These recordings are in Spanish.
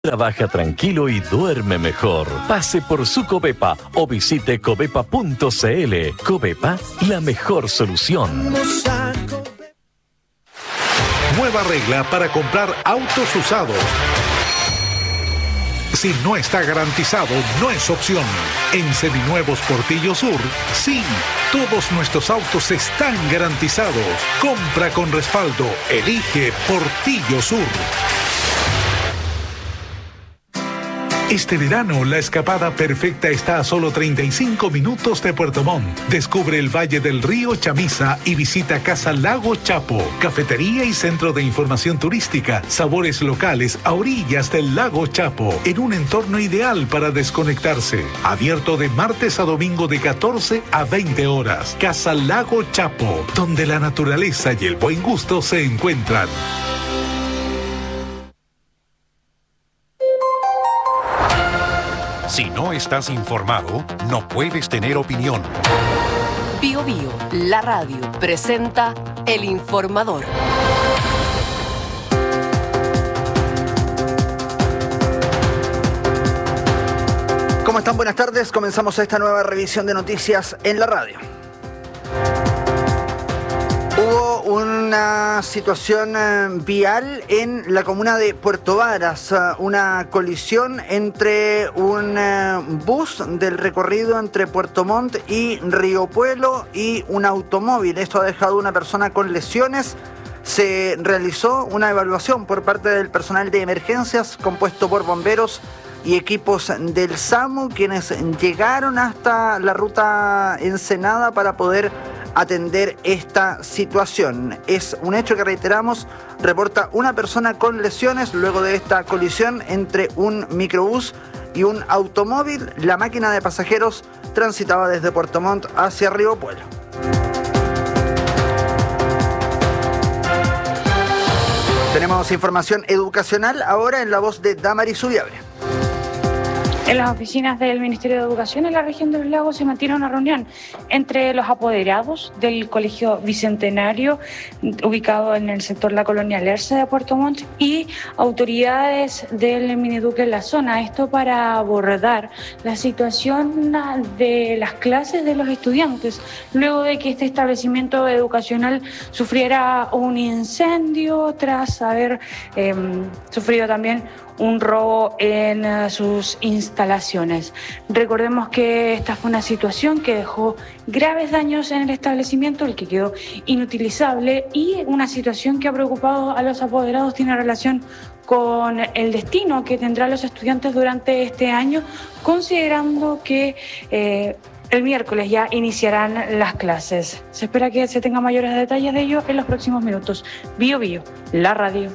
Trabaja tranquilo y duerme mejor. Pase por su Covepa o visite covepa.cl. Covepa, la mejor solución. Nueva regla para comprar autos usados. Si no está garantizado, no es opción. En Seminuevos Portillo Sur, sí, todos nuestros autos están garantizados. Compra con respaldo. Elige Portillo Sur. Este verano, la escapada perfecta está a solo 35 minutos de Puerto Montt. Descubre el Valle del Río Chamisa y visita Casa Lago Chapo, cafetería y centro de información turística, sabores locales a orillas del Lago Chapo, en un entorno ideal para desconectarse. Abierto de martes a domingo de 14 a 20 horas. Casa Lago Chapo, donde la naturaleza y el buen gusto se encuentran. Si no estás informado, no puedes tener opinión. Bio Bio, la radio, presenta El Informador. ¿Cómo están? Buenas tardes. Comenzamos esta nueva revisión de noticias en la radio. Hubo una situación vial en la comuna de Puerto Varas, una colisión entre un bus del recorrido entre Puerto Montt y Río Puelo y un automóvil. Esto ha dejado una persona con lesiones. Se realizó una evaluación por parte del personal de emergencias compuesto por bomberos y equipos del SAMU, quienes llegaron hasta la ruta Ensenada para poder atender esta situación. Es un hecho que, reiteramos, reporta una persona con lesiones luego de esta colisión entre un microbús y un automóvil. La máquina de pasajeros transitaba desde Puerto Montt hacia Río Puelo. Tenemos información educacional ahora en la voz de Damaris Subiabre. En las oficinas del Ministerio de Educación en la región de los Lagos se mantiene una reunión entre los apoderados del Colegio Bicentenario, ubicado en el sector La Colonia Lerce de Puerto Montt, y autoridades del Miniduque en la zona. Esto para abordar la situación de las clases de los estudiantes, luego de que este establecimiento educacional sufriera un incendio tras haber sufrido también un robo en sus instalaciones. Recordemos que esta fue una situación que dejó graves daños en el establecimiento, el que quedó inutilizable, y una situación que ha preocupado a los apoderados tiene relación con el destino que tendrán los estudiantes durante este año, considerando que el miércoles ya iniciarán las clases. Se espera que se tengan mayores detalles de ello en los próximos minutos. Bio Bio, la radio.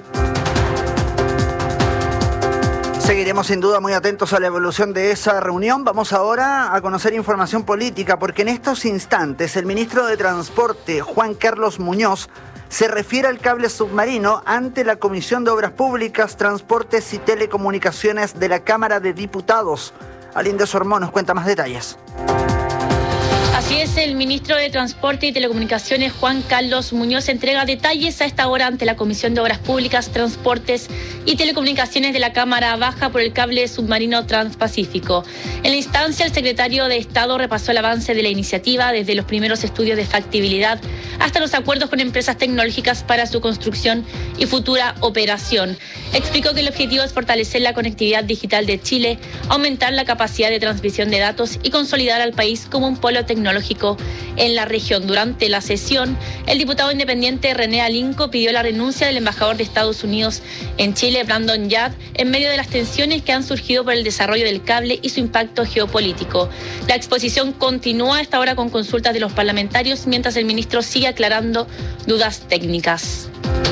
Seguiremos sin duda muy atentos a la evolución de esa reunión. Vamos ahora a conocer información política, porque en estos instantes el ministro de Transporte, Juan Carlos Muñoz, se refiere al cable submarino ante la Comisión de Obras Públicas, Transportes y Telecomunicaciones de la Cámara de Diputados. Alinda Sormón nos cuenta más detalles. Así es, el ministro de Transporte y Telecomunicaciones, Juan Carlos Muñoz, entrega detalles a esta hora ante la Comisión de Obras Públicas, Transportes y Telecomunicaciones de la Cámara Baja por el cable submarino Transpacífico. En la instancia, el secretario de Estado repasó el avance de la iniciativa desde los primeros estudios de factibilidad hasta los acuerdos con empresas tecnológicas para su construcción y futura operación. Explicó que el objetivo es fortalecer la conectividad digital de Chile, aumentar la capacidad de transmisión de datos y consolidar al país como un polo tecnológico en la región. Durante la sesión, el diputado independiente René Alinco pidió la renuncia del embajador de Estados Unidos en Chile, Brandon Yard, en medio de las tensiones que han surgido por el desarrollo del cable y su impacto geopolítico. La exposición continúa a esta hora con consultas de los parlamentarios, mientras el ministro sigue aclarando dudas técnicas.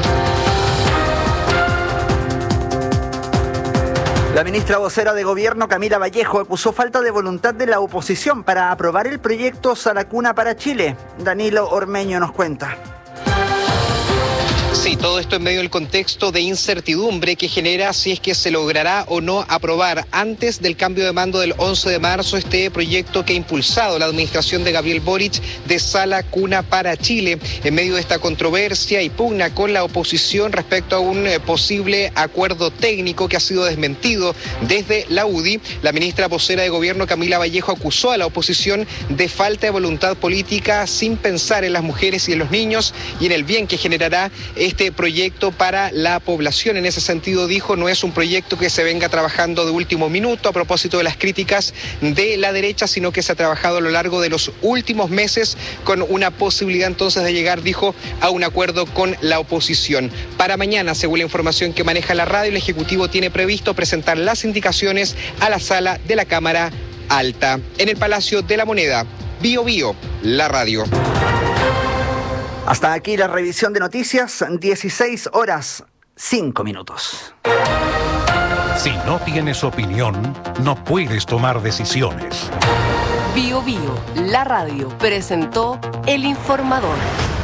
La ministra vocera de Gobierno, Camila Vallejo, acusó falta de voluntad de la oposición para aprobar el proyecto Salacuna para Chile. Danilo Ormeño nos cuenta. Sí, todo esto en medio del contexto de incertidumbre que genera si es que se logrará o no aprobar antes del cambio de mando del 11 de marzo este proyecto que ha impulsado la administración de Gabriel Boric de Sala Cuna para Chile. En medio de esta controversia y pugna con la oposición respecto a un posible acuerdo técnico que ha sido desmentido desde la UDI, la ministra vocera de Gobierno Camila Vallejo acusó a la oposición de falta de voluntad política sin pensar en las mujeres y en los niños y en el bien que generará este proyecto para la población. En ese sentido, dijo, no es un proyecto que se venga trabajando de último minuto a propósito de las críticas de la derecha, sino que se ha trabajado a lo largo de los últimos meses con una posibilidad entonces de llegar, dijo, a un acuerdo con la oposición. Para mañana, según la información que maneja la radio, el Ejecutivo tiene previsto presentar las indicaciones a la sala de la Cámara Alta. En el Palacio de la Moneda, Bío Bío, la radio. Hasta aquí la revisión de noticias, 16 horas, 5 minutos. Si no tienes opinión, no puedes tomar decisiones. Bío Bío, la radio, presentó El Informador.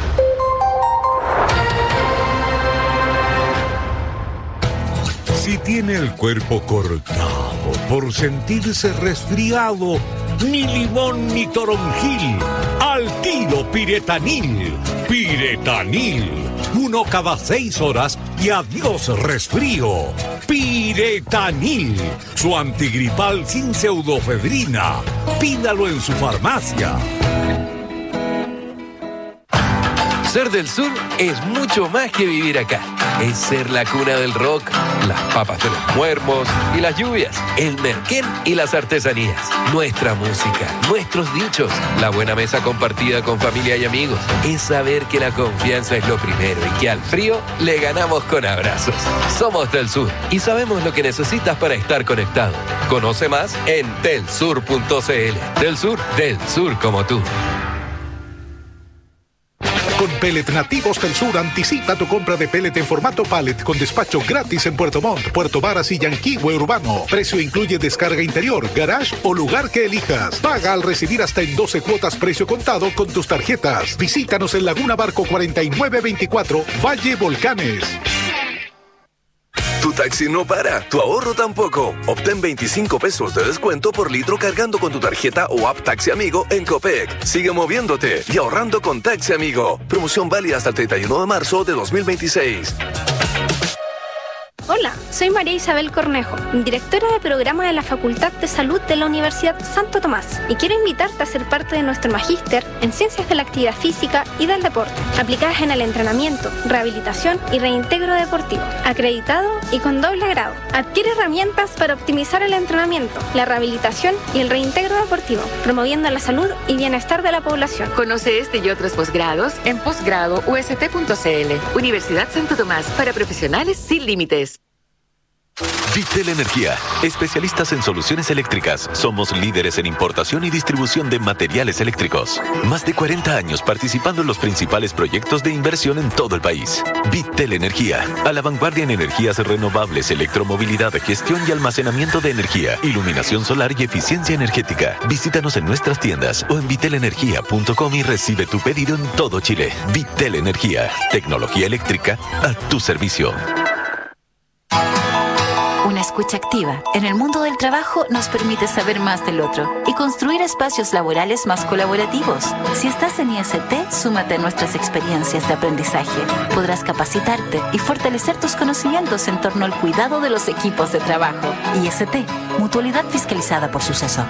Si tiene el cuerpo cortado por sentirse resfriado, ni limón ni toronjil, al tiro Piretanil. Piretanil, 1 cada 6 horas y adiós resfrío. Piretanil, su antigripal sin pseudofedrina. Pídalo en su farmacia. Ser del sur es mucho más que vivir acá. Es ser la cuna del rock, las papas de los muermos y las lluvias, el merquén y las artesanías, nuestra música, nuestros dichos, la buena mesa compartida con familia y amigos. Es saber que la confianza es lo primero y que al frío le ganamos con abrazos. Somos del sur y sabemos lo que necesitas para estar conectado. Conoce más en telsur.cl. Del sur como tú. Con Pellet Nativos del Sur, anticipa tu compra de pellet en formato pallet con despacho gratis en Puerto Montt, Puerto Varas y Yanquihue Urbano. Precio incluye descarga interior, garage o lugar que elijas. Paga al recibir hasta en 12 cuotas precio contado con tus tarjetas. Visítanos en Laguna Barco 4924, Valle Volcanes. Tu taxi no para, tu ahorro tampoco. Obtén 25 pesos de descuento por litro cargando con tu tarjeta o app Taxi Amigo en Copec. Sigue moviéndote y ahorrando con Taxi Amigo. Promoción válida hasta el 31 de marzo de 2026. Hola, soy María Isabel Cornejo, directora de programa de la Facultad de Salud de la Universidad Santo Tomás, y quiero invitarte a ser parte de nuestro magíster en Ciencias de la Actividad Física y del Deporte, aplicadas en el entrenamiento, rehabilitación y reintegro deportivo, acreditado y con doble grado. Adquiere herramientas para optimizar el entrenamiento, la rehabilitación y el reintegro deportivo, promoviendo la salud y bienestar de la población. Conoce este y otros posgrados en posgradoust.cl. Universidad Santo Tomás, para profesionales sin límites. Vitel Energía, especialistas en soluciones eléctricas. Somos líderes en importación y distribución de materiales eléctricos. Más de 40 años participando en los principales proyectos de inversión en todo el país. Vitel Energía, a la vanguardia en energías renovables, electromovilidad, gestión y almacenamiento de energía, iluminación solar y eficiencia energética. Visítanos en nuestras tiendas o en vitelenergia.com y recibe tu pedido en todo Chile. Vitel Energía, tecnología eléctrica a tu servicio. Una escucha activa en el mundo del trabajo nos permite saber más del otro y construir espacios laborales más colaborativos. Si estás en IST, súmate a nuestras experiencias de aprendizaje. Podrás capacitarte y fortalecer tus conocimientos en torno al cuidado de los equipos de trabajo. IST, Mutualidad Fiscalizada por Suceso.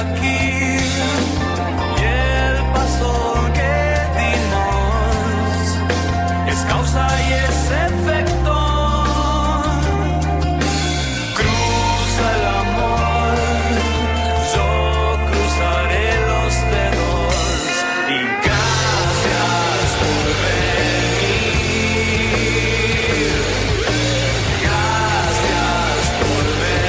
aquí y el paso que dimos es causa y es efecto. Cruza el amor, yo cruzaré los dedos y gracias por venir. Gracias por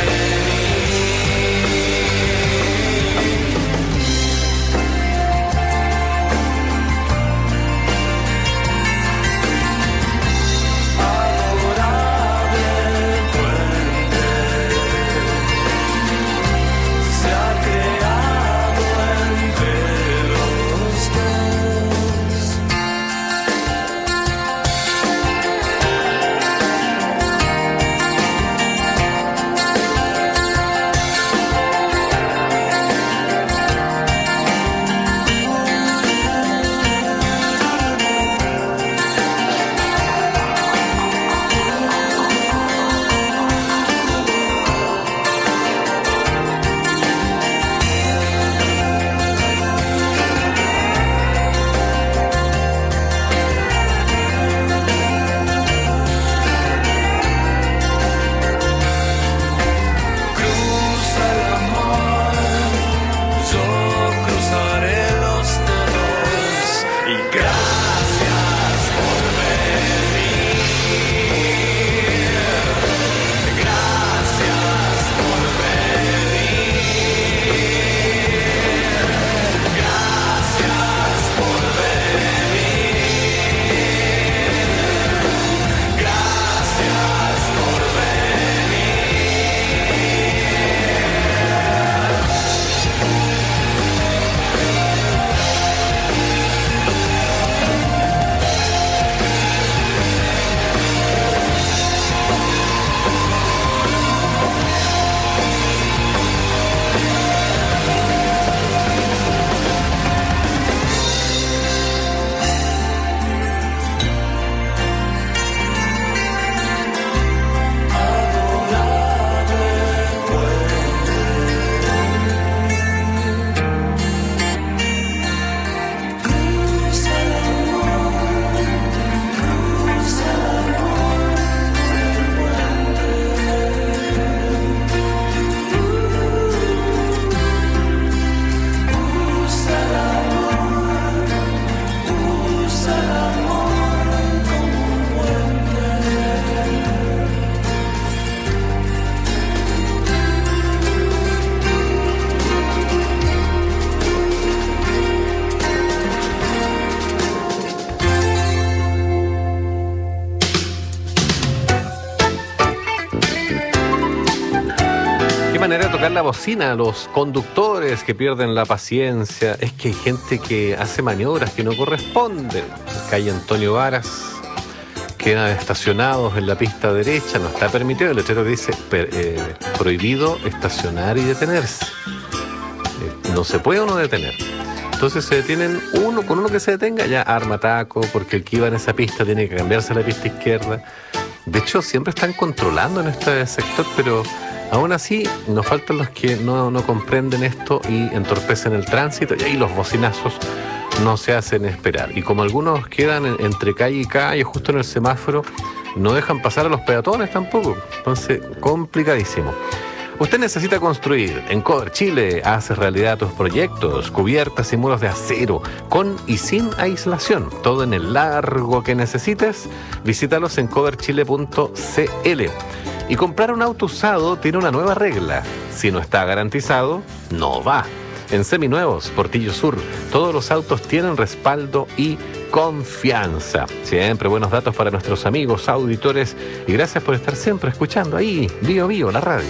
manera de tocar la bocina, los conductores que pierden la paciencia. Es que hay gente que hace maniobras que no corresponden. Calle Antonio Varas, quedan estacionados en la pista derecha, no está permitido. El letrero que dice prohibido estacionar y detenerse. No se puede uno detener. Entonces se detienen con uno que se detenga, ya arma taco, porque el que iba en esa pista tiene que cambiarse a la pista izquierda. De hecho, siempre están controlando en este sector, pero aún así nos faltan los que no comprenden esto y entorpecen el tránsito, y ahí los bocinazos no se hacen esperar. Y como algunos quedan entre calle y calle, justo en el semáforo, no dejan pasar a los peatones tampoco. Entonces, complicadísimo. Usted necesita construir. En Cover Chile hace realidad tus proyectos, cubiertas y muros de acero, con y sin aislación. Todo en el largo que necesites. Visítalos en coverchile.cl. Y comprar un auto usado tiene una nueva regla. Si no está garantizado, no va. En Seminuevos, Portillo Sur, todos los autos tienen respaldo y confianza. Siempre buenos datos para nuestros amigos auditores, y gracias por estar siempre escuchando ahí, Bio Bio, la radio.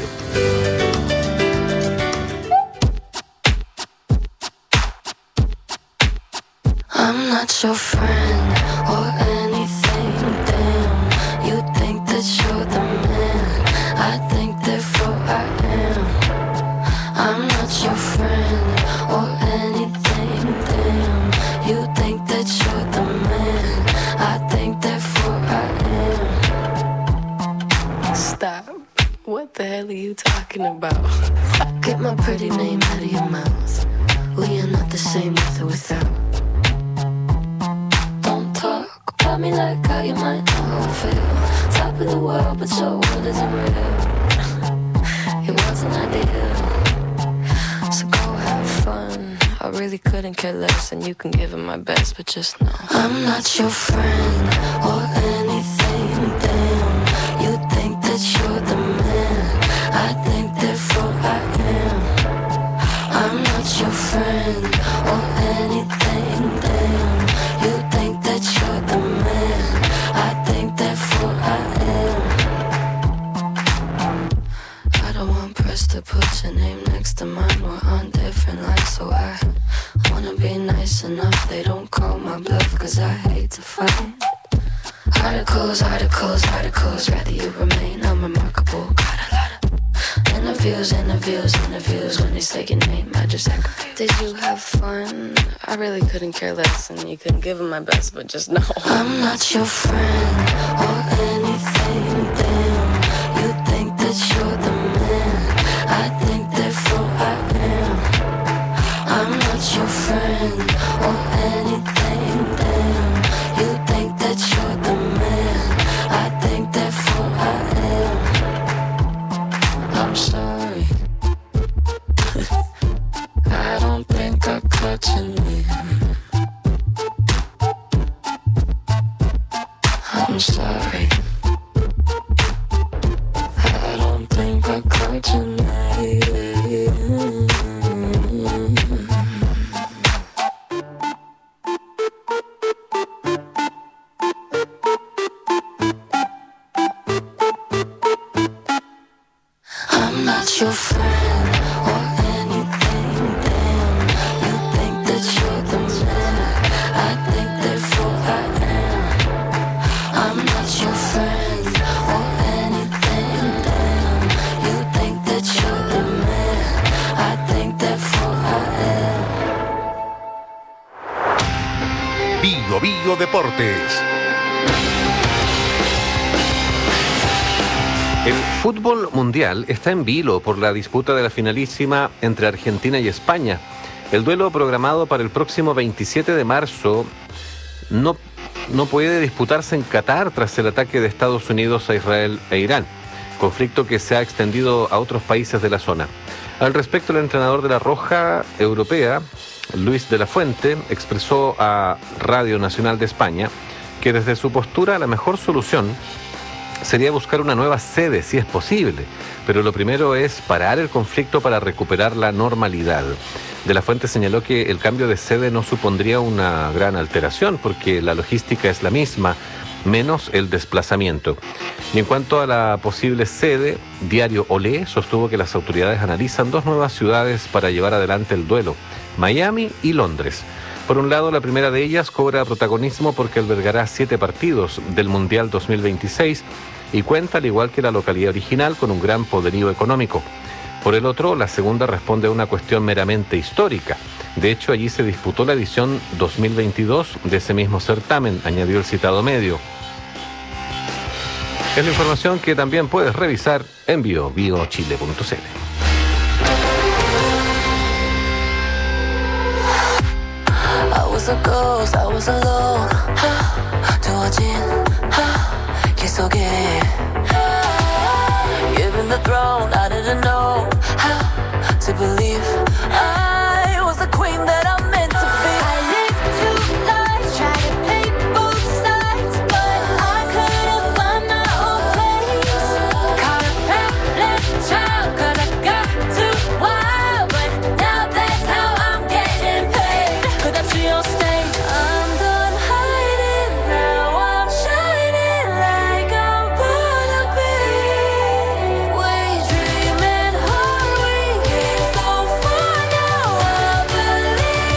I'm not your friend or anything, damn. You think that you're the man, I think therefore I am. I'm not your friend or anything, damn. You think that you're the man, I think therefore I am. Stop. What the hell are you talking about? Get my pretty name out of your mouth. We are not the same with or without. Don't talk about me like how you might not feel. Top of the world, but your world isn't real. It wasn't ideal. So go have fun. I really couldn't care less, and you can give it my best, but just know I'm not your friend or anything. Damn, you think that you're the man. I think therefore I am. I'm not your friend or anything. Damn, you think that you're the man. I think therefore I am. I don't want press to put your name next to mine. We're on different lines, so I wanna be nice enough. They don't call my bluff, cause I hate to fight. Articles, articles, articles. Rather you remain unremarkable. Got a lot of interviews, interviews, interviews. When they say your name, I just act confused. Did you have fun? I really couldn't care less, and you couldn't give them my best, but just know I'm not your friend or anything. Damn, you think that you're the man. I think therefore I am. I'm not your friend or anything. Damn, you think that you're the man. I think therefore I am. I'm sorry. I don't think I caught your name. I'm sorry. I don't think I caught your name. I'm not your friend or anything. Damn, you think that you're the man. I think therefore I am. I'm not your friend or anything. Damn, you think that you're the man. I think therefore I am. Bio Bio Deportes. El fútbol mundial está en vilo por la disputa de la finalísima entre Argentina y España. El duelo programado para el próximo 27 de marzo no puede disputarse en Qatar tras el ataque de Estados Unidos a Israel e Irán, conflicto que se ha extendido a otros países de la zona. Al respecto, el entrenador de la Roja Europea, Luis de la Fuente, expresó a Radio Nacional de España que desde su postura la mejor solución sería buscar una nueva sede si es posible, pero lo primero es parar el conflicto para recuperar la normalidad. De la Fuente señaló que el cambio de sede no supondría una gran alteración porque la logística es la misma, menos el desplazamiento. Y en cuanto a la posible sede, Diario Olé sostuvo que las autoridades analizan dos nuevas ciudades para llevar adelante el duelo, Miami y Londres. Por un lado, la primera de ellas cobra protagonismo porque albergará 7 partidos del Mundial 2026 y cuenta, al igual que la localidad original, con un gran poderío económico. Por el otro, la segunda responde a una cuestión meramente histórica. De hecho, allí se disputó la edición 2022 de ese mismo certamen, añadió el citado medio. Es la información que también puedes revisar en biobiochile.cl. I was a ghost, I was alone. 두어진 기속에 given the throne, I didn't know how to believe I was the queen that I'm meant to be. I lived 2 lives, tried to play both sides, but I couldn't find my own place. Caught a parent child, 'cause I got too wild, but now that's how I'm getting paid. 끝없이 on stage, I'm done hiding, now I'm shining like I'm gonna be. We dream and hard, we came so far, now I believe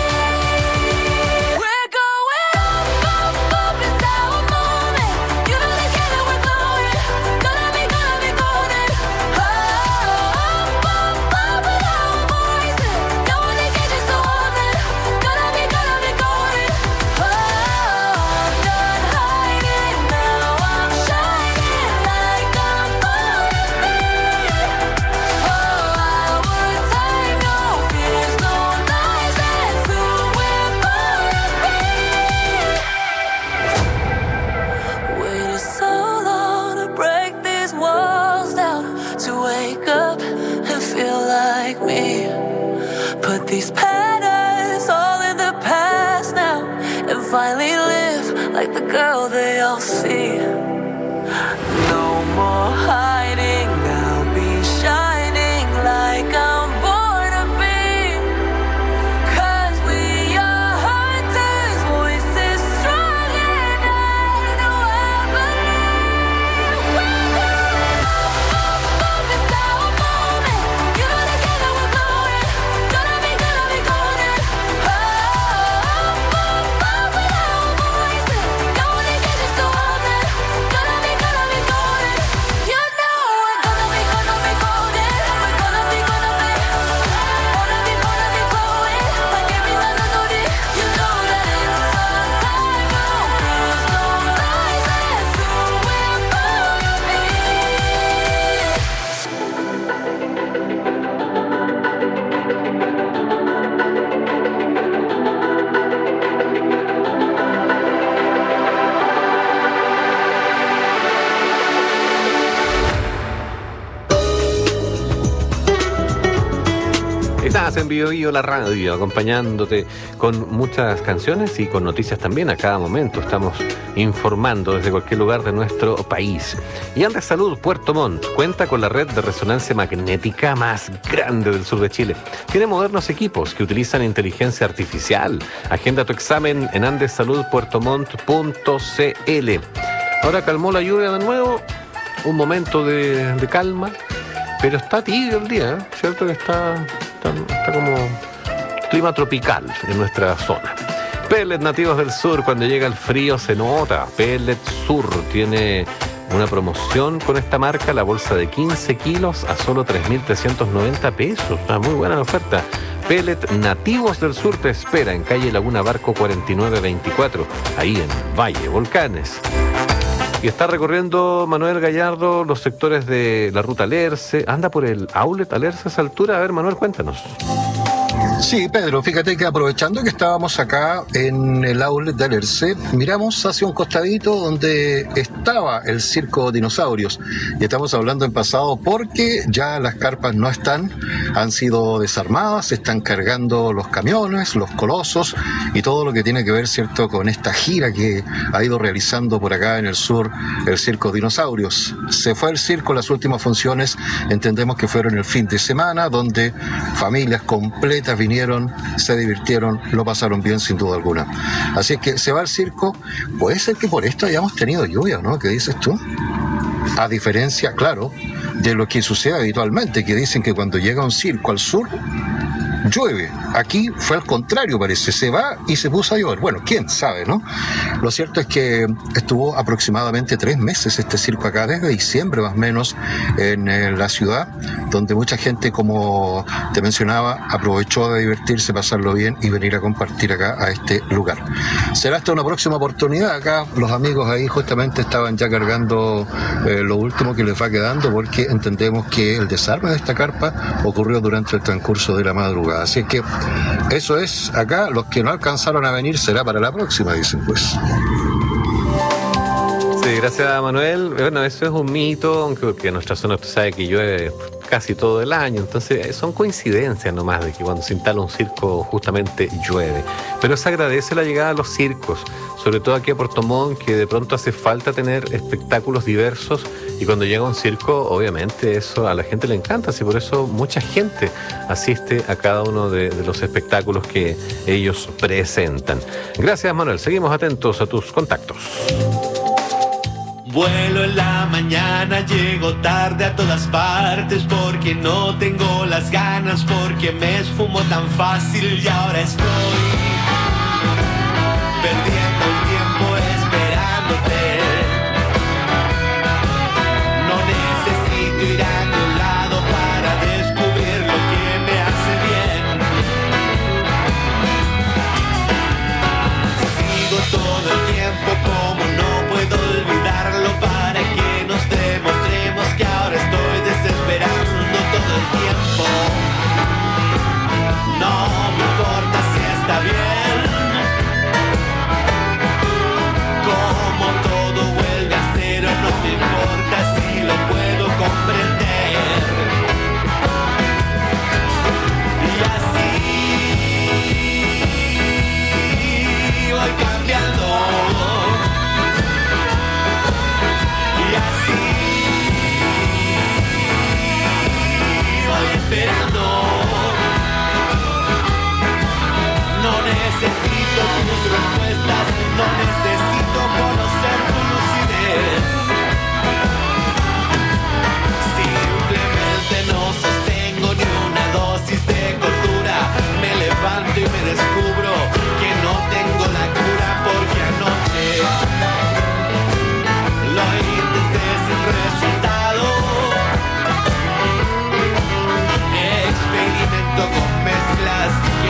put these patterns all in the past now and finally live like the girl they all see. No more hiding, I'll be shining like I'm born to be. 'Cause we are hunters, voices strong and I know I believe. We're going up, it's our moment. You know together we're going. Gonna be golden. Up with our voices. No one can catch us, so hold it. Gonna be golden. You know we're gonna be golden. We're gonna be glowing. Like every melody. You know that it's sunshine, no fears, no lies, that's who we're born to be. Estás en Bio Bio, la radio, acompañándote con muchas canciones y con noticias también a cada momento. Estamos informando desde cualquier lugar de nuestro país. Y Andes Salud Puerto Montt cuenta con la red de resonancia magnética más grande del sur de Chile. Tiene modernos equipos que utilizan inteligencia artificial. Agenda tu examen en andesaludpuertomont.cl. Ahora calmó la lluvia de nuevo, un momento de calma, pero está tibio el día, ¿eh? ¿Cierto que está como clima tropical en nuestra zona? Pellet nativos del sur, cuando llega el frío se nota. Pellet Sur tiene una promoción con esta marca, la bolsa de 15 kilos a solo 3.390 pesos. Está muy buena la oferta. Pellet Nativos del Sur te espera en calle Laguna Barco 4924, ahí en Valle Volcanes. Y está recorriendo Manuel Gallardo los sectores de la ruta Alerce. ¿Anda por el outlet Alerce a esa altura? A ver, Manuel, cuéntanos. Sí, Pedro, fíjate que aprovechando que estábamos acá en el outlet de Alerce, miramos hacia un costadito donde estaba el circo Dinosaurios. Y estamos hablando en pasado porque ya las carpas no están, han sido desarmadas, se están cargando los camiones, los colosos y todo lo que tiene que ver, ¿cierto?, con esta gira que ha ido realizando por acá en el sur el circo Dinosaurios. Se fue el circo, las últimas funciones entendemos que fueron el fin de semana, donde familias completas vinieron, se divirtieron, lo pasaron bien sin duda alguna. Así es que se va al circo. Puede ser que por esto hayamos tenido lluvia, ¿no? ¿Qué dices tú? A diferencia, claro, de lo que sucede habitualmente, que dicen que cuando llega un circo al sur llueve. Aquí fue al contrario, parece. Se va y se puso a llover. Bueno, quién sabe, ¿no? Lo cierto es que estuvo aproximadamente 3 meses este circo acá, desde diciembre más o menos, en la ciudad, donde mucha gente, como te mencionaba, aprovechó de divertirse, pasarlo bien y venir a compartir acá a este lugar. Será hasta una próxima oportunidad. Acá los amigos ahí justamente estaban ya cargando lo último que les va quedando, porque entendemos que el desarme de esta carpa ocurrió durante el transcurso de la madrugada. Así que eso es acá. Los que no alcanzaron a venir será para la próxima, dicen pues. Sí, gracias, Manuel. Bueno, eso es un mito, aunque porque en nuestra zona usted sabe que llueve casi todo el año, entonces son coincidencias nomás de que cuando se instala un circo justamente llueve. Pero se agradece la llegada a los circos, sobre todo aquí a Puerto Montt, que de pronto hace falta tener espectáculos diversos, y cuando llega un circo, obviamente eso a la gente le encanta, así por eso mucha gente asiste a cada uno de los espectáculos que ellos presentan. Gracias, Manuel. Seguimos atentos a tus contactos. Vuelo en la mañana, llego tarde a todas partes porque no tengo las ganas, porque me esfumo tan fácil y ahora estoy perdiendo el tiempo esperándote. No necesito ir a ningún lado para descubrir lo que me hace bien. Sigo todo el tiempo como no puedo olvidarlo, para que nos demostremos que ahora estoy desesperando todo el tiempo. No me importa si está bien, como todo vuelve a cero, no me importa si lo puedo comprender.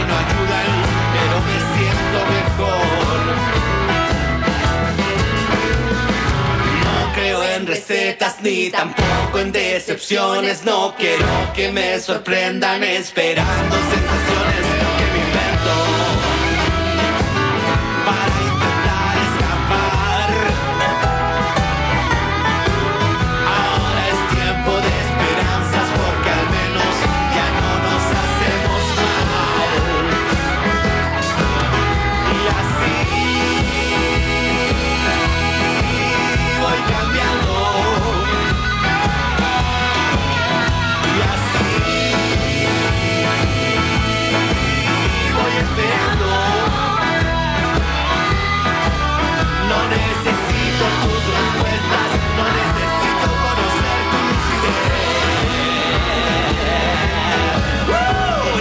no ayudan, pero me siento mejor. No creo en recetas ni tampoco en decepciones. No quiero que me sorprendan esperando sensaciones que me invento para intentar escapar. Ahora es tiempo de esperanzas porque al menos ya no nos hacemos mal. Y así voy cambiando. Y así voy esperando. No necesito tus respuestas, no necesito conocer tus ideas. ¡Woo!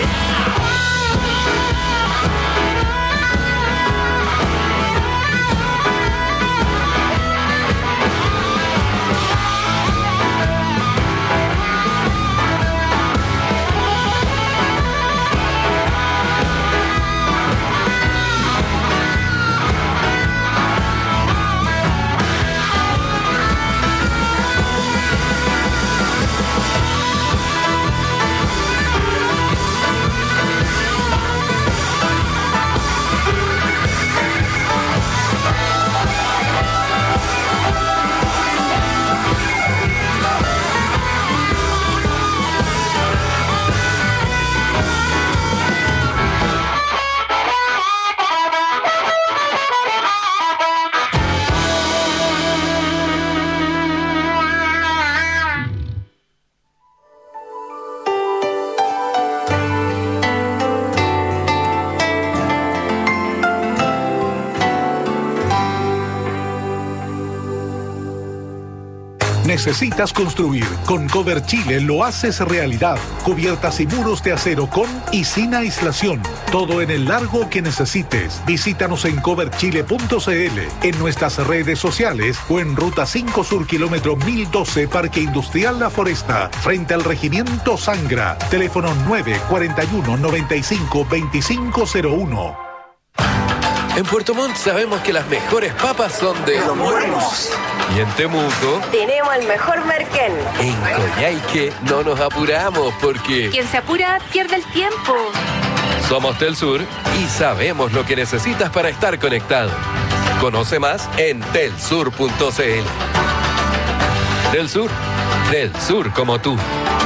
¿Necesitas construir? Con Cover Chile lo haces realidad. Cubiertas y muros de acero con y sin aislación. Todo en el largo que necesites. Visítanos en coverchile.cl, en nuestras redes sociales o en Ruta 5 Sur, kilómetro 1012, Parque Industrial La Foresta, frente al Regimiento Sangra. Teléfono 941-95-2501. En Puerto Montt sabemos que las mejores papas son de Los Muermos. Y en Temuco Tenemos el mejor merquén. En Coyhaique no nos apuramos porque Quien se apura pierde el tiempo. somos Telsur y sabemos lo que necesitas para estar conectado. Conoce más en telsur.cl. Telsur, del sur como tú.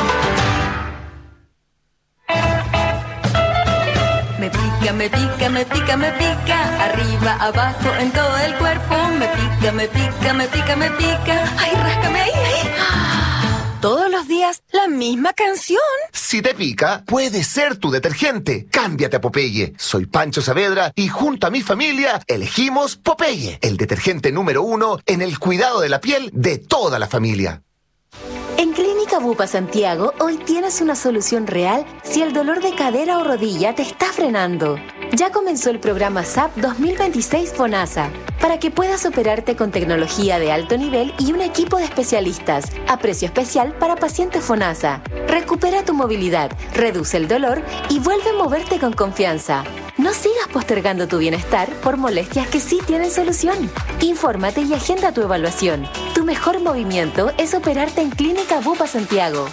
Me pica, me pica, me pica, me pica. Arriba, abajo, en todo el cuerpo. Me pica, me pica, me pica, me pica. Ay, ráscame ahí, ahí. Todos los días, la misma canción. Si te pica, puede ser tu detergente. Cámbiate a Popeye. Soy Pancho Saavedra y junto a mi familia elegimos Popeye, el detergente número 1 en el cuidado de la piel de toda la familia. En Clínica Bupa Santiago, hoy tienes una solución real si el dolor de cadera o rodilla te está frenando. Ya comenzó el programa SAP 2026 FONASA, para que puedas operarte con tecnología de alto nivel y un equipo de especialistas, a precio especial para pacientes FONASA. Recupera tu movilidad, reduce el dolor y vuelve a moverte con confianza. No sigas postergando tu bienestar por molestias que sí tienen solución. Infórmate y agenda tu evaluación. Tu mejor movimiento es operarte en Clínica Bupa Santiago.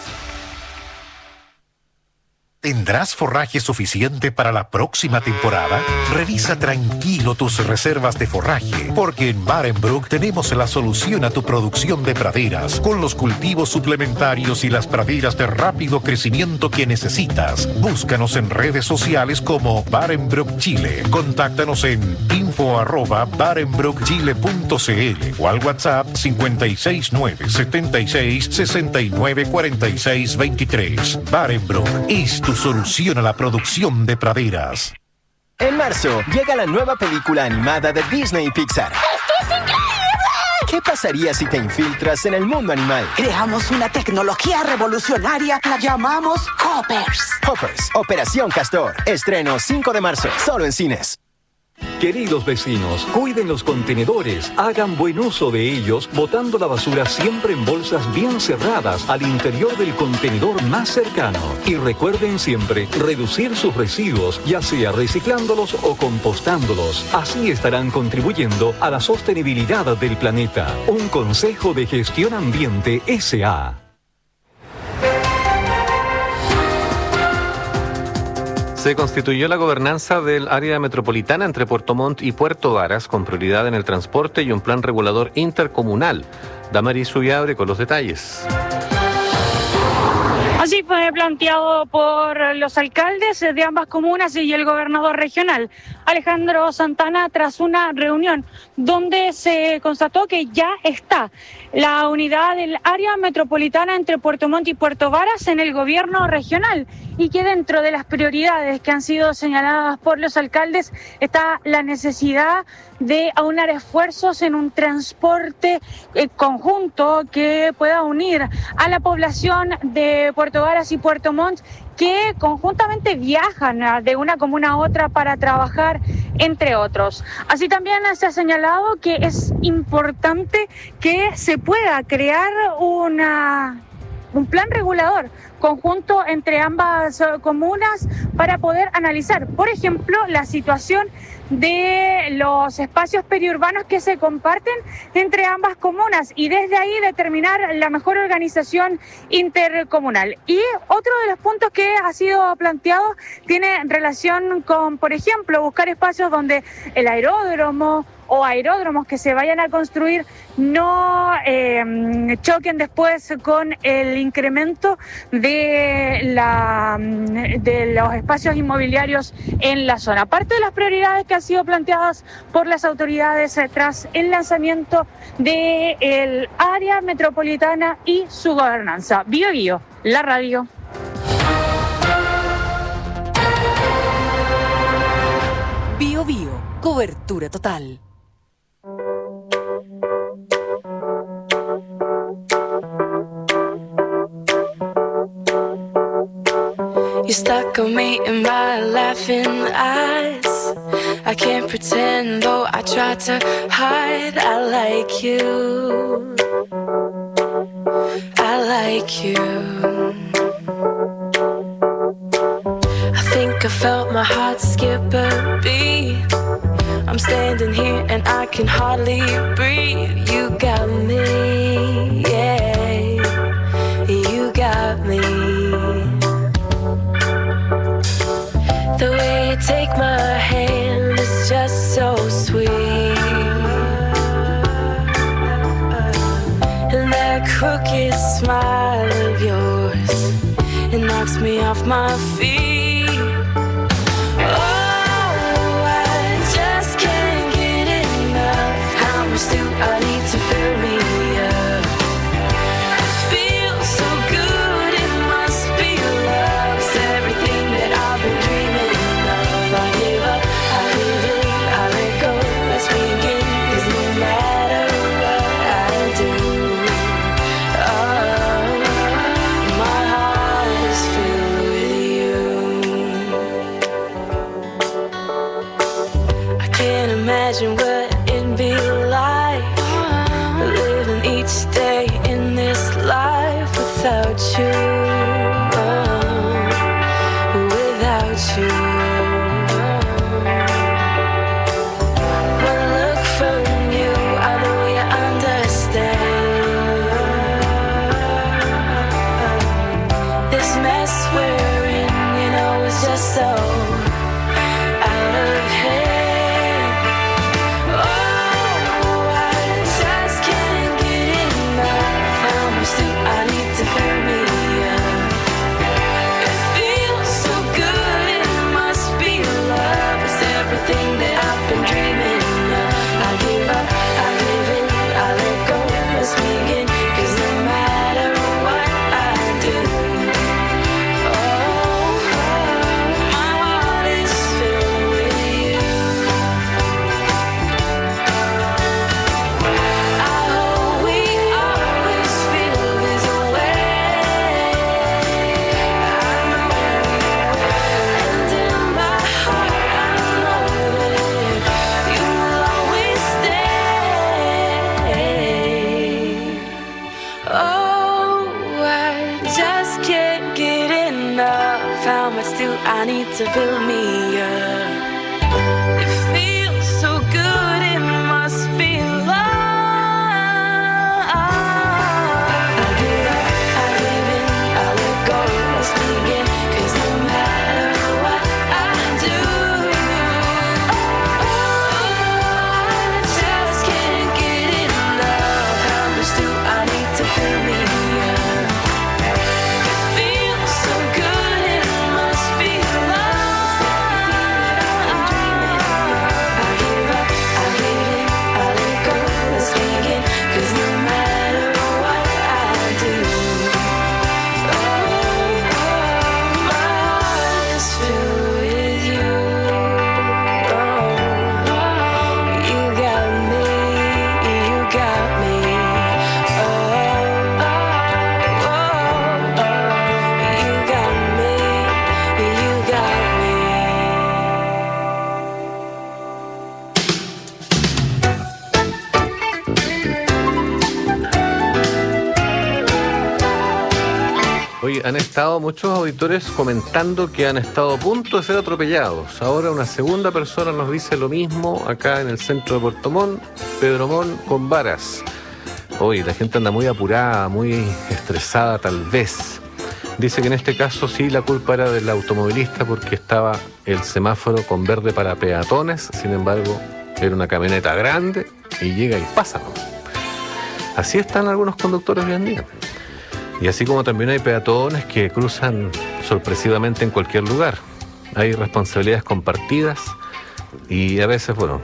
¿Tendrás forraje suficiente para la próxima temporada? Revisa tranquilo tus reservas de forraje, porque en Barenbrook tenemos la solución a tu producción de praderas, con los cultivos suplementarios y las praderas de rápido crecimiento que necesitas. Búscanos en redes sociales como Barenbrook Chile. Contáctanos en info@barenbrookchile.cl o al WhatsApp 56976694623. Barenbrook es tu solución a la producción de praderas. En marzo llega la nueva película animada de Disney y Pixar. ¡Esto es increíble! ¿Qué pasaría si te infiltras en el mundo animal? Creamos una tecnología revolucionaria, la llamamos Hoppers. Hoppers, Operación Castor. Estreno 5 de marzo, solo en cines. Queridos vecinos, cuiden los contenedores, hagan buen uso de ellos, botando la basura siempre en bolsas bien cerradas al interior del contenedor más cercano. Y recuerden siempre reducir sus residuos, ya sea reciclándolos o compostándolos. Así estarán contribuyendo a la sostenibilidad del planeta. Un consejo de Gestión Ambiente S.A. Se constituyó la gobernanza del área metropolitana entre Puerto Montt y Puerto Varas, con prioridad en el transporte y un plan regulador intercomunal. Damaris Subiabre con los detalles. Así fue planteado por los alcaldes de ambas comunas y el gobernador regional, Alejandro Santana, tras una reunión donde se constató que ya está la unidad del área metropolitana entre Puerto Montt y Puerto Varas en el gobierno regional, y que dentro de las prioridades que han sido señaladas por los alcaldes está la necesidad de aunar esfuerzos en un transporte conjunto que pueda unir a la población de Puerto Varas y Puerto Montt, que conjuntamente viajan de una comuna a otra para trabajar, entre otros. Así también se ha señalado que es importante que se pueda crear un plan regulador conjunto entre ambas comunas para poder analizar, por ejemplo, la situación de los espacios periurbanos que se comparten entre ambas comunas y desde ahí determinar la mejor organización intercomunal. Y otro de los puntos que ha sido planteado tiene relación con, por ejemplo, buscar espacios donde el aeródromo o aeródromos que se vayan a construir no choquen después con el incremento de los espacios inmobiliarios en la zona. Parte de las prioridades que han sido planteadas por las autoridades tras el lanzamiento del área metropolitana y su gobernanza. Bio Bio, la radio. Bio Bio, cobertura total. You stuck on me in my laughing eyes. I can't pretend, though I try to hide. I like you. I like you. I think I felt my heart skip a beat. I'm standing here and I can hardly breathe. You got me, yeah. You got me. The way you take my hand is just so sweet. And that crooked smile of yours, it knocks me off my feet. Oh, I just can't get enough. How much do I need to fill me up? It feels so good, it must be love. It's everything that I've been dreaming. I give up, I leave it, I let go, let's begin. 'Cause no matter what I do, oh, my heart is filled with you. I can't imagine what it'd be like living each day in this life without you, without you. So out of hand. Oh, to build me up. It feels so good, it must be love. I give up, I give in, I let go, let's begin. 'Cause no matter what I do, I just can't get enough. How much do I need to fill me up? It feels so good, it must be love. I'm dreaming. I give up, I give in, I let go, let's begin. 'Cause no matter what I do, my heart is filled with you. You got me, you got me. You got me, you got me. Oye, han estado muchos auditores comentando que han estado a punto de ser atropellados. Ahora una segunda persona nos dice lo mismo acá en el centro de Puerto Montt, Pedro Montt con Varas. Oye, la gente anda muy apurada, muy estresada tal vez. Dice que en este caso sí la culpa era del automovilista porque estaba el semáforo con verde para peatones. Sin embargo, era una camioneta grande y llega y pasa, ¿no? Así están algunos conductores hoy en día. Y así como también hay peatones que cruzan sorpresivamente en cualquier lugar. Hay responsabilidades compartidas y a veces, bueno,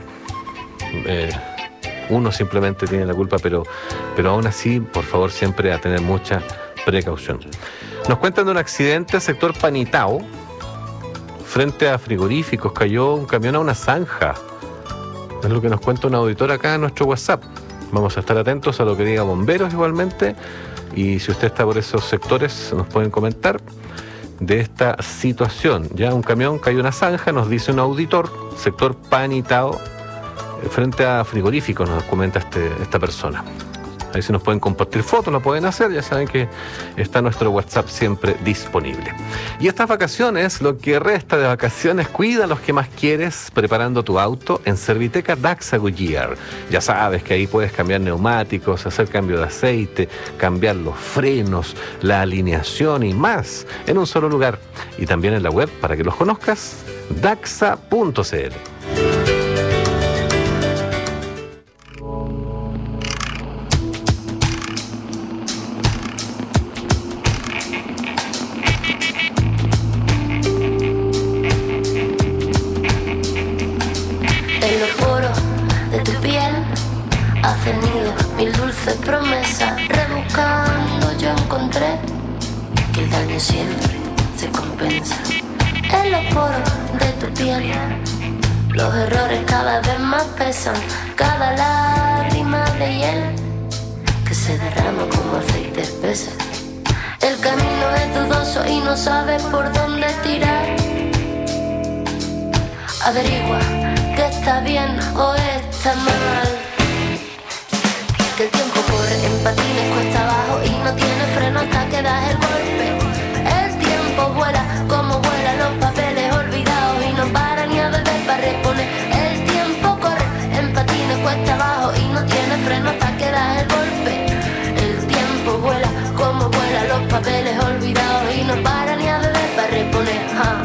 uno simplemente tiene la culpa, pero aún así, por favor, siempre a tener mucha precaución. Nos cuentan de un accidente al sector Panitao, frente a frigoríficos. Cayó un camión a una zanja. Es lo que nos cuenta un auditor acá en nuestro WhatsApp. Vamos a estar atentos a lo que diga bomberos igualmente. Y si usted está por esos sectores, nos pueden comentar de esta situación. Ya un camión cayó en una zanja, nos dice un auditor, sector Panitao, frente a frigoríficos, nos comenta esta persona. Ahí si nos pueden compartir fotos, lo pueden hacer, ya saben que está nuestro WhatsApp siempre disponible. Y estas vacaciones, lo que resta de vacaciones, cuida a los que más quieres preparando tu auto en Serviteca Daxa Goodyear. Ya sabes que ahí puedes cambiar neumáticos, hacer cambio de aceite, cambiar los frenos, la alineación y más en un solo lugar. Y también en la web, para que los conozcas, daxa.cl. Mil dulces promesas, rebuscando yo encontré que el daño siempre se compensa. En los poros de tu piel, los errores cada vez más pesan. Cada lágrima de hiel que se derrama como aceite espesa. El camino es dudoso y no sabes por dónde tirar. Averigua que está bien o está mal. Que el tiempo corre en patines cuesta abajo y no tiene freno hasta que das el golpe. El tiempo vuela como vuelan los papeles olvidados y no para ni a beber para reponer. El tiempo corre en patines cuesta abajo y no tiene freno hasta que das el golpe. El tiempo vuela como vuelan los papeles olvidados y no para ni a beber para reponer.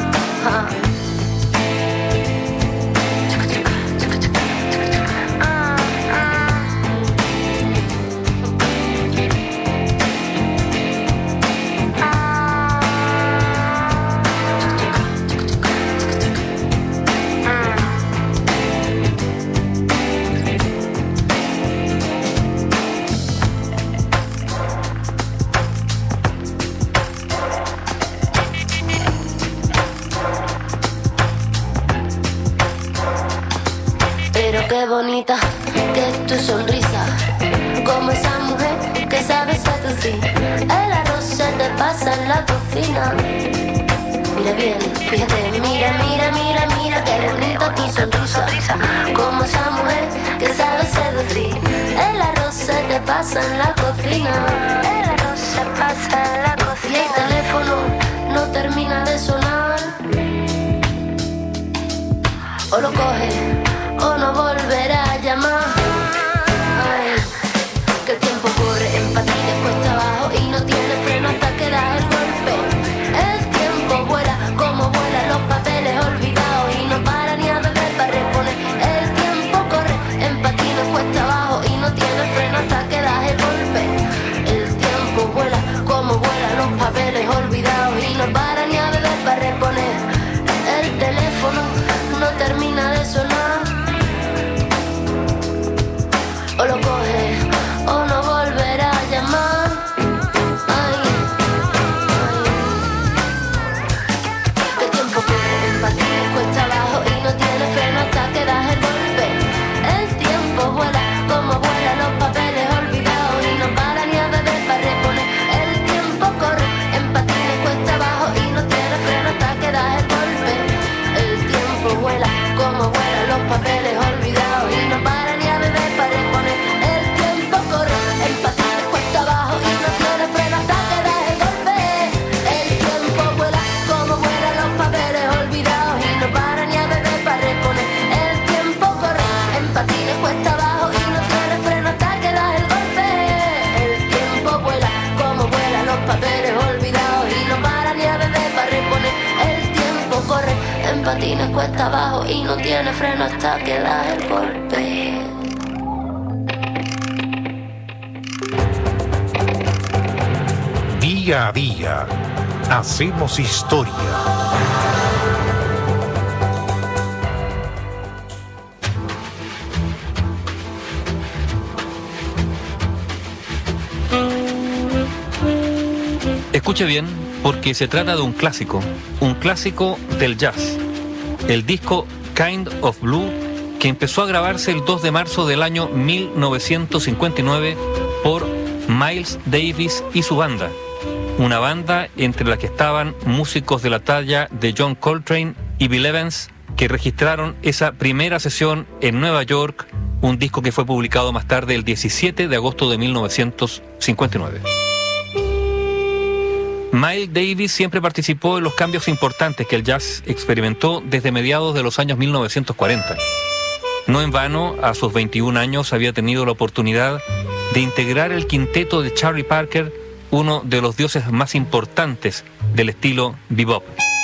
Qué bonita que es tu sonrisa, como esa mujer que sabe seducir. El arroz se te pasa en la cocina. Mira bien, fíjate, mira, qué bonita tu sonrisa, como esa mujer que sabe seducir. El arroz se te pasa en la cocina. El arroz se pasa en la cocina. Y el teléfono no termina de sonar. o lo coge o no volverá a llamar. Ay, que el tiempo corre en patines cuesta abajo y no tiene freno hasta que da el golpe. El tiempo vuela como vuelan los papeles olvidados y no para ni a beber para reponer. El tiempo corre en patines cuesta abajo y no tiene freno hasta que da el golpe. El tiempo vuela como vuelan los papeles olvidados y no para ni a beber para reponer. El teléfono no termina de sonar, o lo coge o no volverá a llamar. Ay, ay. El tiempo corre en patines cuesta abajo y no tiene freno hasta que das el golpe. El tiempo vuela como vuelan los papeles olvidados y no para ni a beber para reponer. El tiempo corre en patines cuesta abajo y no tiene freno hasta que das el golpe. El tiempo vuela como vuelan los papeles olvidados y no para ni a beber para reponer. El tiempo corre en patines cuesta abajo y no tiene freno hasta que da el golpe. El tiempo vuela como vuelan los papeles olvidados y no para ni a beber para reponer. El tiempo corre en patines cuesta abajo y no tiene freno hasta que da el golpe. El tiempo vuela como vuelan los papeles olvidados y no para ni a beber para reponer. El tiempo corre en patines cuesta abajo y no tiene freno hasta que da el golpe. Día a día, hacemos historia. Escuche bien, porque se trata de un clásico del jazz. El disco Kind of Blue, que empezó a grabarse el 2 de marzo del año 1959 por Miles Davis y su banda. Una banda entre la que estaban músicos de la talla de John Coltrane y Bill Evans, que registraron esa primera sesión en Nueva York, un disco que fue publicado más tarde el 17 de agosto de 1959. Miles Davis siempre participó en los cambios importantes que el jazz experimentó desde mediados de los años 1940. No en vano, a sus 21 años había tenido la oportunidad de integrar el quinteto de Charlie Parker, uno de los dioses más importantes del estilo bebop.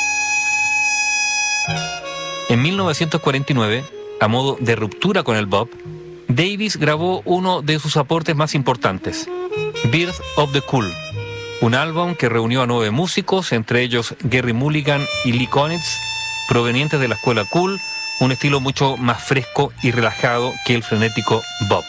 En 1949, a modo de ruptura con el bop, Davis grabó uno de sus aportes más importantes, Birth of the Cool, un álbum que reunió a 9 músicos, entre ellos Gerry Mulligan y Lee Konitz, provenientes de la escuela cool, un estilo mucho más fresco y relajado que el frenético bop.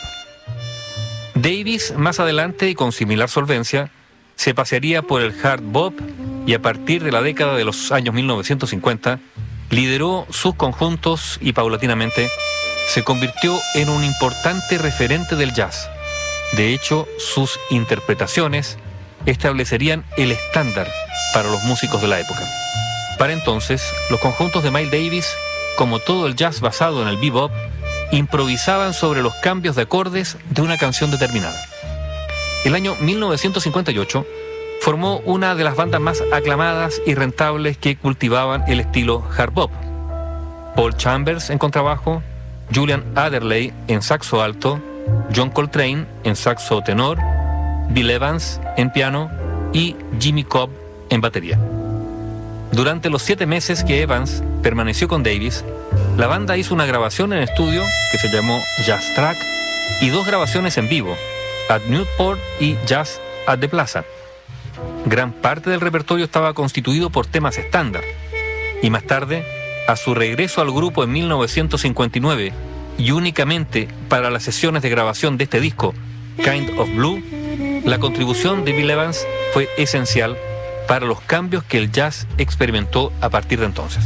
Davis, más adelante y con similar solvencia, se pasearía por el hard bop y a partir de la década de los años 1950 lideró sus conjuntos y paulatinamente se convirtió en un importante referente del jazz. De hecho, sus interpretaciones establecerían el estándar para los músicos de la época. Para entonces, los conjuntos de Miles Davis, como todo el jazz basado en el bebop, improvisaban sobre los cambios de acordes de una canción determinada. El año 1958 formó una de las bandas más aclamadas y rentables que cultivaban el estilo hard bop. Paul Chambers en contrabajo, Julian Adderley en saxo alto, John Coltrane en saxo tenor, Bill Evans en piano y Jimmy Cobb en batería. Durante los 7 meses que Evans permaneció con Davis, la banda hizo una grabación en estudio que se llamó Jazz Track y 2 grabaciones en vivo, at Newport y Jazz at the Plaza. Gran parte del repertorio estaba constituido por temas estándar, y más tarde, a su regreso al grupo en 1959 y únicamente para las sesiones de grabación de este disco, Kind of Blue, la contribución de Bill Evans fue esencial para los cambios que el jazz experimentó a partir de entonces.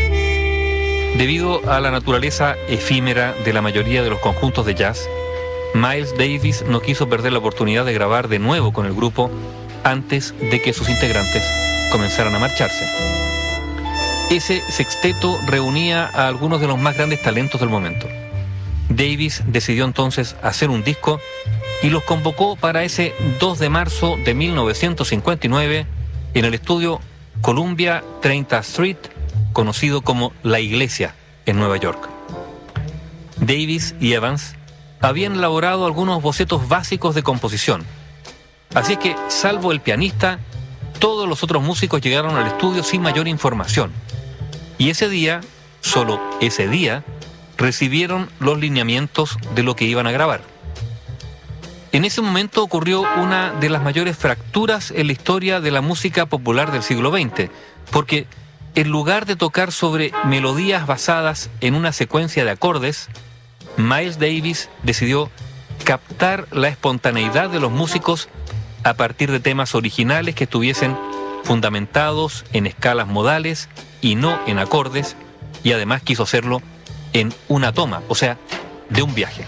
Debido a la naturaleza efímera de la mayoría de los conjuntos de jazz, Miles Davis no quiso perder la oportunidad de grabar de nuevo con el grupo antes de que sus integrantes comenzaran a marcharse. Ese sexteto reunía a algunos de los más grandes talentos del momento. Davis decidió entonces hacer un disco y los convocó para ese 2 de marzo de 1959 en el estudio Columbia 30th Street, conocido como La Iglesia, en Nueva York. Davis y Evans habían elaborado algunos bocetos básicos de composición. Así es que, salvo el pianista, todos los otros músicos llegaron al estudio sin mayor información. Y ese día, solo ese día, recibieron los lineamientos de lo que iban a grabar. En ese momento ocurrió una de las mayores fracturas en la historia de la música popular del siglo XX, porque en lugar de tocar sobre melodías basadas en una secuencia de acordes, Miles Davis decidió captar la espontaneidad de los músicos a partir de temas originales que estuviesen fundamentados en escalas modales y no en acordes, y además quiso hacerlo en una toma, o sea, de un viaje.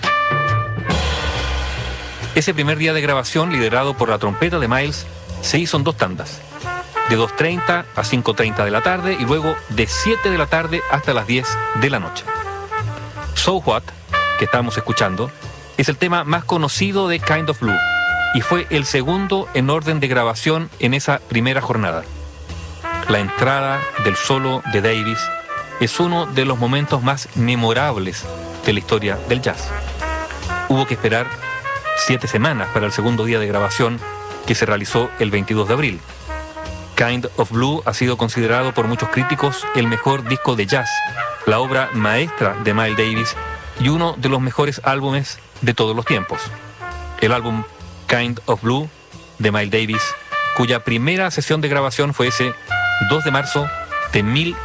Ese primer día de grabación, liderado por la trompeta de Miles, se hizo en 2 tandas, de 2:30 a 5:30 de la tarde y luego de 7 de la tarde hasta las 10 de la noche. So What, que estamos escuchando, es el tema más conocido de Kind of Blue y fue el segundo en orden de grabación en esa primera jornada. La entrada del solo de Davis es uno de los momentos más memorables de la historia del jazz. Hubo que esperar 7 semanas para el segundo día de grabación, que se realizó el 22 de abril. Kind of Blue ha sido considerado por muchos críticos el mejor disco de jazz, la obra maestra de Miles Davis y uno de los mejores álbumes de todos los tiempos. El álbum Kind of Blue de Miles Davis, cuya primera sesión de grabación fue ese 2 de marzo de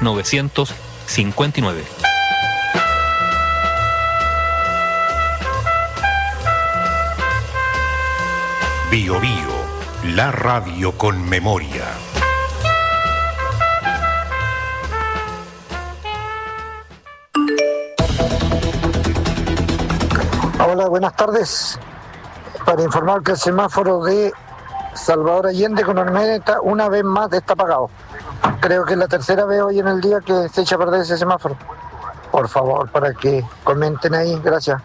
1959. Bio Bio, la radio con memoria. Hola, buenas tardes. Para informar que el semáforo de Salvador Allende con Ormeneta una vez más está apagado. Creo que es la tercera vez hoy en el día que se echa a perder ese semáforo. Por favor, para que comenten ahí. Gracias.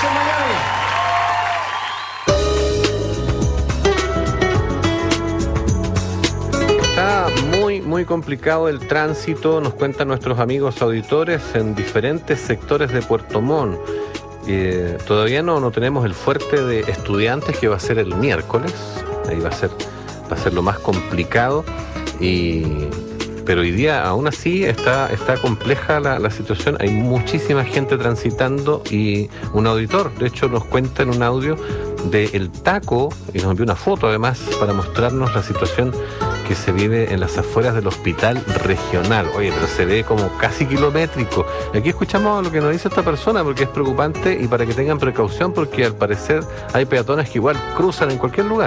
en Miami. Está muy complicado el tránsito, nos cuentan nuestros amigos auditores, en diferentes sectores de Puerto Montt. Todavía no tenemos el fuerte de estudiantes, que va a ser el miércoles. Ahí va a ser lo más complicado. Pero hoy día aún así está compleja la situación. Hay muchísima gente transitando, y un auditor de hecho nos cuenta en un audio del taco, y nos envió una foto además para mostrarnos la situación que se vive en las afueras del hospital regional. Oye, pero se ve como casi kilométrico. Aquí escuchamos lo que nos dice esta persona, porque es preocupante, y para que tengan precaución, porque al parecer hay peatones que igual cruzan en cualquier lugar.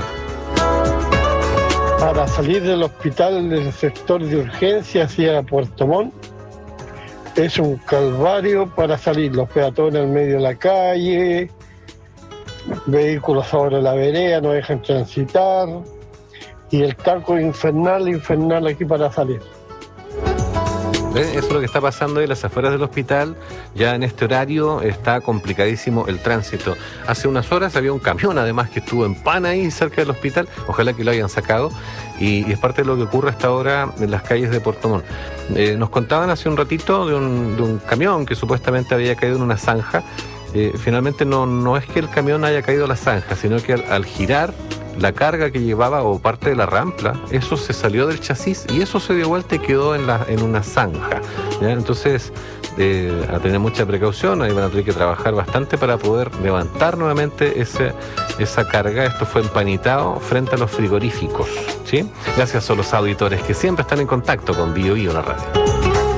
Para salir del hospital del sector de urgencia hacia Puerto Montt es un calvario para salir. Los peatones en medio de la calle, vehículos sobre la vereda, no dejan transitar, y el taco infernal aquí para salir. Eso es lo que está pasando en las afueras del hospital. Ya en este horario está complicadísimo el tránsito. Hace unas horas había un camión además que estuvo en pana ahí cerca del hospital. Ojalá que lo hayan sacado. Y es parte de lo que ocurre hasta ahora en las calles de Puerto Montt. Nos contaban hace un ratito de un camión que supuestamente había caído en una zanja. Finalmente no es que el camión haya caído a la zanja, sino que al girar la carga que llevaba, o parte de la rampla, eso se salió del chasis y eso se dio vuelta y quedó en una zanja, ¿ya? Entonces, a tener mucha precaución, ahí van a tener que trabajar bastante para poder levantar nuevamente esa carga. Esto fue empanitado frente a los frigoríficos, ¿sí? Gracias a los auditores que siempre están en contacto con Bio Bio, la radio.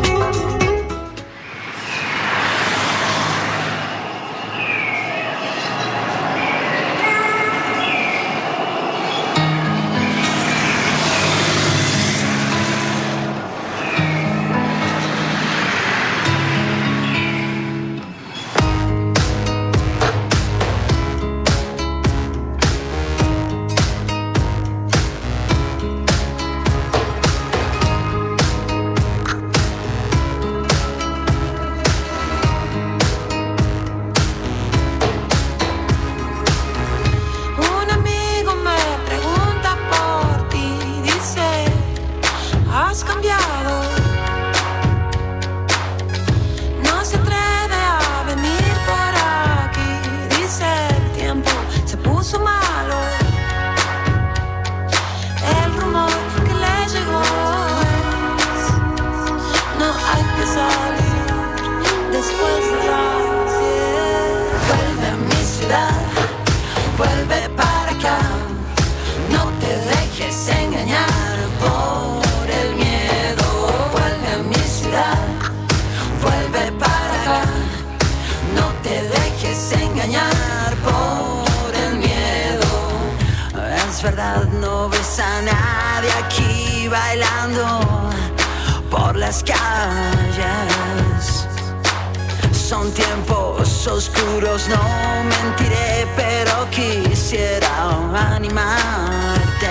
Son tiempos oscuros, no mentiré, pero quisiera animarte.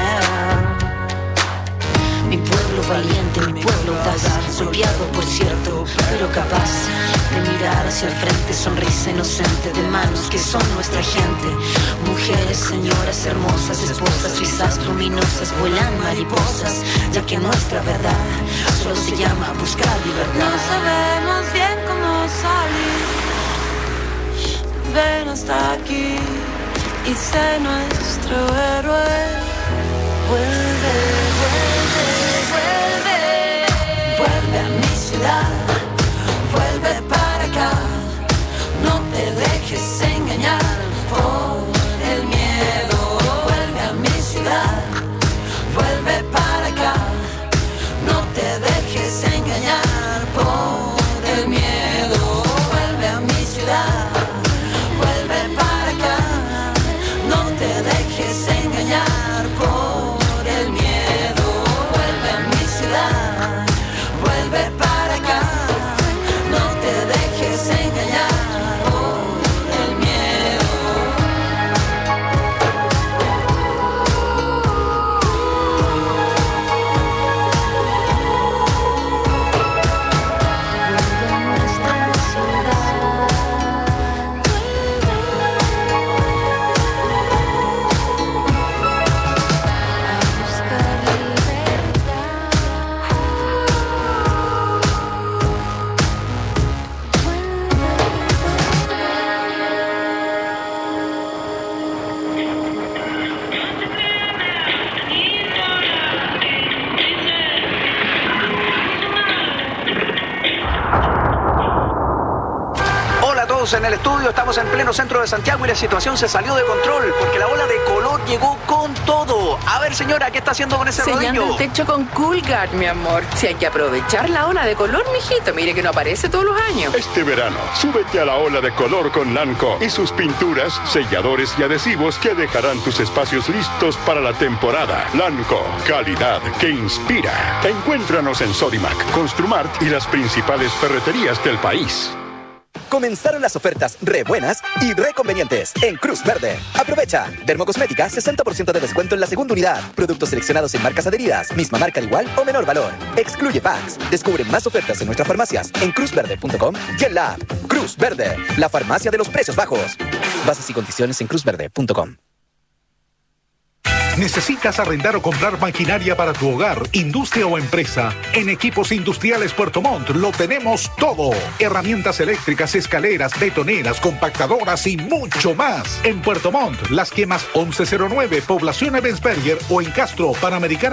Mi pueblo valiente, mi pueblo audaz, golpeado por cierto, pero capaz de mirar hacia el frente, sonrisa inocente de manos que son nuestra gente. Mujeres, señoras hermosas, esposas, risas luminosas, vuelan mariposas, ya que nuestra verdad solo se llama buscar libertad. No sabemos bien cómo salir, ven hasta aquí y sé nuestro héroe. Vuelve, vuelve, vuelve, vuelve a mi ciudad, vuelve para acá, no te dejes engañar por el miedo. Vuelve a mi ciudad, vuelve para acá, no te dejes engañar por el miedo. Vuelve a mi ciudad, vuelve para acá, no te dejes engañar por el miedo. Vuelve a mi ciudad, vuelve para acá. estamos en el estudio, estamos en pleno centro de Santiago y la situación se salió de control porque la ola de calor llegó con todo. A ver, señora, ¿qué está haciendo con ese Sellando rodillo? el techo con Coolguard, mi amor. Si hay que aprovechar la ola de color, mijito. Mire que no aparece todos los años. Este verano, súbete a la ola de color con Lanco y sus pinturas, selladores y adhesivos que dejarán tus espacios listos para la temporada. Lanco, calidad que inspira. Encuéntranos en Sodimac, Construmart y las principales ferreterías del país. Comenzaron las ofertas re buenas y re convenientes en Cruz Verde. Aprovecha. Dermocosmética, 60% de descuento en la segunda unidad. Productos seleccionados en marcas adheridas. Misma marca de igual o menor valor. Excluye packs. Descubre más ofertas en nuestras farmacias en cruzverde.com y en la app. Cruz Verde, la farmacia de los precios bajos. Bases y condiciones en cruzverde.com. ¿Necesitas arrendar o comprar maquinaria para tu hogar, industria o empresa? En Equipos Industriales Puerto Montt lo tenemos todo. Herramientas eléctricas, escaleras, betoneras, compactadoras y mucho más. En Puerto Montt, Las Quemas 1109, Población Ebensberger o en Castro, Panamericana